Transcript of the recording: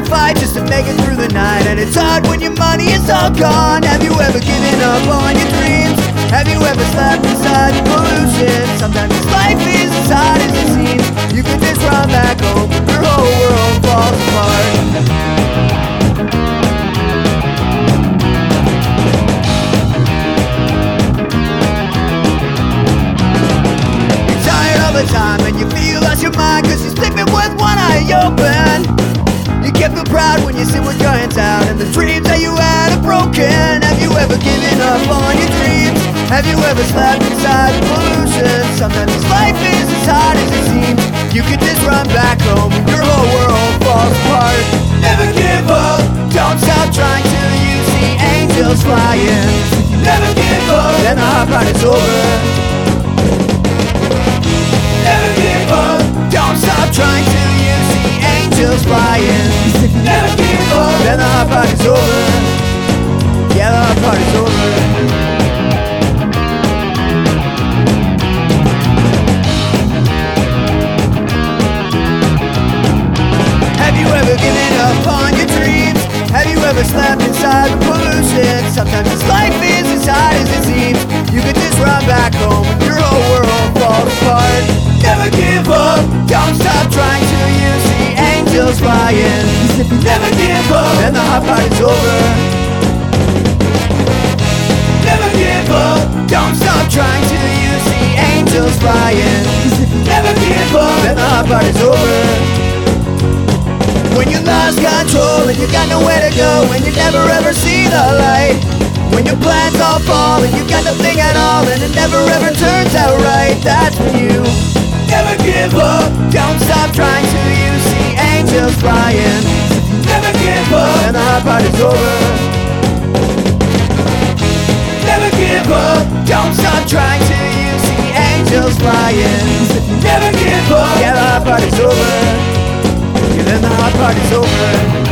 gotta fight just to make it through the night, and it's hard when your money is all gone. Have you ever given up on your dreams? Have you ever slept inside the pollution? Sometimes this life is as hard as it seems. You could just run back home, but your whole world falls apart. You're tired all the time and you feel lost your mind, cause you're sleeping with one eye open. You can't feel proud when you sit with your hands out and the dreams that you had are broken. Have you ever given up on your dreams? Have you ever slept inside the pollution? Sometimes this life is as hard as it seems. You could just run back home and your whole world falls apart. Never give up, don't stop trying till you see angels flying. Never give up, then the hard part is over. Never give up, don't stop trying till you see angels flying. Never give up, then the hard part is over. Yeah, the hard part is over. Have you ever given up on your dreams? Have you ever slept inside the pollution? Sometimes this life is as hard as it seems. You could just run back home and your whole world falls apart. Never give up, don't stop trying till you see angels flying. Never give up, and the hard part is over. Never give up, don't stop trying till you see angels flying. Never give up, and the hard part is over. When you lost control and you got nowhere to go, and you never ever see the light. When your plans all fall and you got nothing at all, and it never ever turns out right. That's when you never give up, don't stop trying till you see angels flying. Never give up, and the hard part is over. Never give up, don't stop trying till you see angels flying. Never give up, yeah, the hard part is over. Yeah, then the hard part is over.